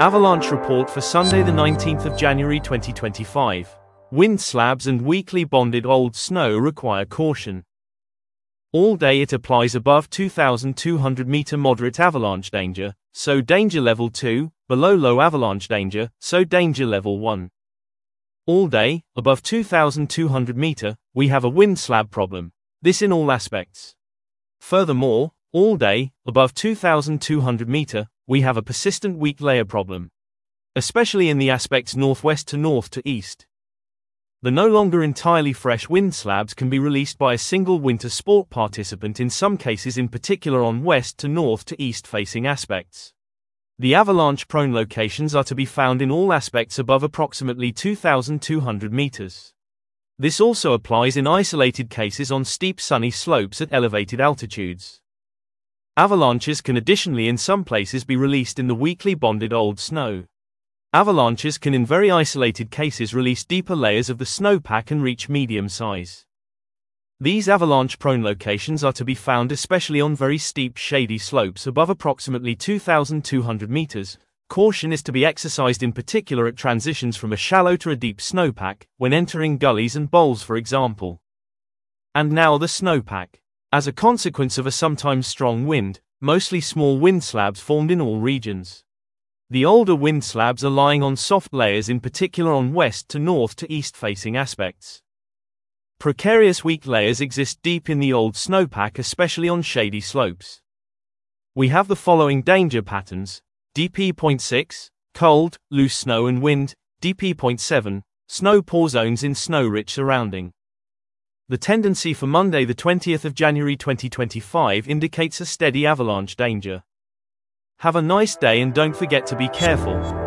Avalanche report for Sunday the 19th of January 2025. Wind slabs and weakly bonded old snow require caution. All day it applies above 2,200 meter moderate avalanche danger, so danger level 2, below low avalanche danger, so danger level 1. All day, above 2,200 meter, we have a wind slab problem. This in all aspects. Furthermore, all day, above 2,200 meter, we have a persistent weak layer problem, especially in the aspects northwest to north to east. The no longer entirely fresh wind slabs can be released by a single winter sport participant in some cases, in particular on west to north to east facing aspects. The avalanche-prone locations are to be found in all aspects above approximately 2,200 meters. This also applies in isolated cases on steep sunny slopes at elevated altitudes. Avalanches can additionally in some places be released in the weakly bonded old snow. Avalanches can in very isolated cases release deeper layers of the snowpack and reach medium size. These avalanche-prone locations are to be found especially on very steep shady slopes above approximately 2,200 meters. Caution is to be exercised in particular at transitions from a shallow to a deep snowpack, when entering gullies and bowls for example. And now the snowpack. As a consequence of a sometimes strong wind, mostly small wind slabs formed in all regions. The older wind slabs are lying on soft layers, in particular on west to north to east facing aspects. Precarious weak layers exist deep in the old snowpack, especially on shady slopes. We have the following danger patterns: DP.6, cold, loose snow and wind; DP.7, snow pore zones in snow-rich surrounding. The tendency for Monday the 20th of January 2025 indicates a steady avalanche danger. Have a nice day and don't forget to be careful.